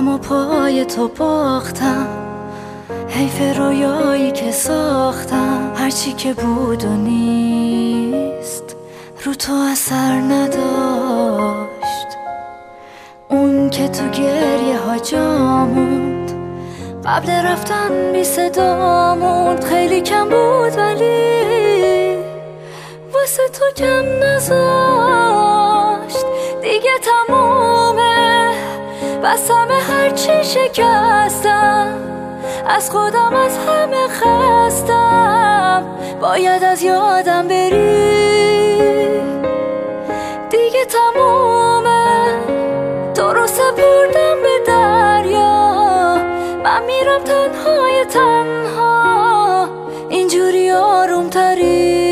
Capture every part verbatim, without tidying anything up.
و پای تو باختم، حیف رویایی که ساختم. هرچی که بود و نیست رو تو اثر نداشت. اون که تو گریه ها جا موند، قبل رفتن بی صدا موند. خیلی کم بود ولی واسه تو کم نذاشت. دیگه تمومه، بس همه هرچی شکستم. از خودم از همه خستم، باید از یادم بری. دیگه تمومه، تو رو سپردم به دریا. من میرم تنهای تنها، اینجوری آروم تری.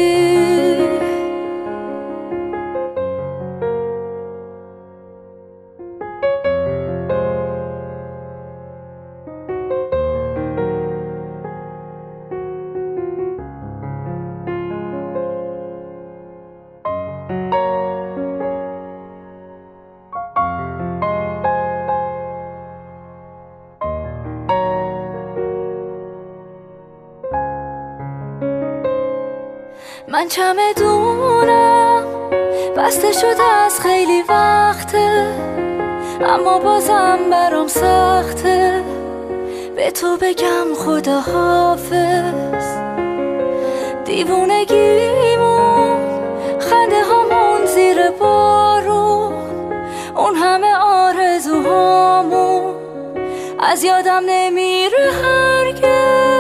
من چمدونم بسته شده از خیلی وقته، اما بازم برام سخته به تو بگم خدا حافظ. دیوونگیمون، خنده هامون زیر بارون، اون همه آرزوهامون از یادم نمیره هرگز.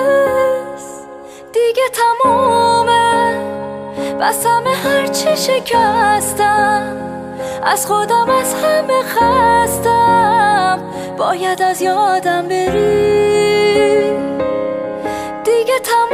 دیگه تمومه، بس همه هرچی شکستم. از خودم از همه خستم، باید از یادم بری. دیگه تمومه،